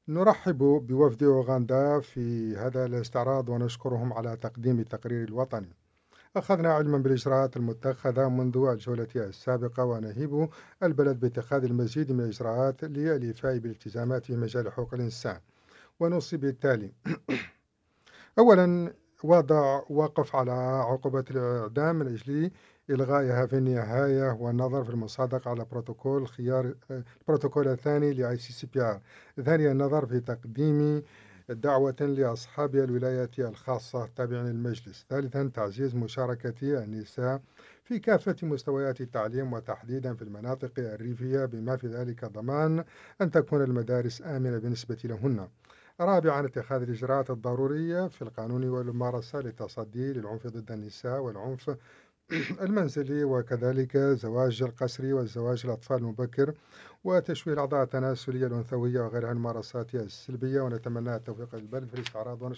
نرحب بوفد أوغندا في هذا الاستعراض ونشكرهم على تقديم التقرير الوطني. أخذنا علما بالإجراءات المتخذة منذ الجولة السابقة ونهيب البلد باتخاذ المزيد من الإجراءات للإيفاء بالالتزامات في مجال حقوق الإنسان. ونوصي بالتالي: أولا، وضع وقف على عقوبة الإعدام من أجل إلغائها في النهاية، والنظر في المصادقة على بروتوكول خيار البروتوكول الثاني ل ICCPR. ثانيا، النظر في تقديم دعوة لأصحاب الولايات الخاصة التابعين للمجلس. ثالثا، تعزيز مشاركة النساء في كافة مستويات التعليم وتحديدا في المناطق الريفية، بما في ذلك ضمان أن تكون المدارس آمنة بالنسبة لهن. رابعا، اتخاذ الإجراءات الضرورية في القانون والممارسة للتصدي للعنف ضد النساء والعنف المنزلي، وكذلك زواج القسري والزواج الأطفال المبكر وتشويه الأعضاء التناسلية الأنثوية وغيرها من الممارسات السلبية. ونتمنى التوفيق للبلد في الاستعراض.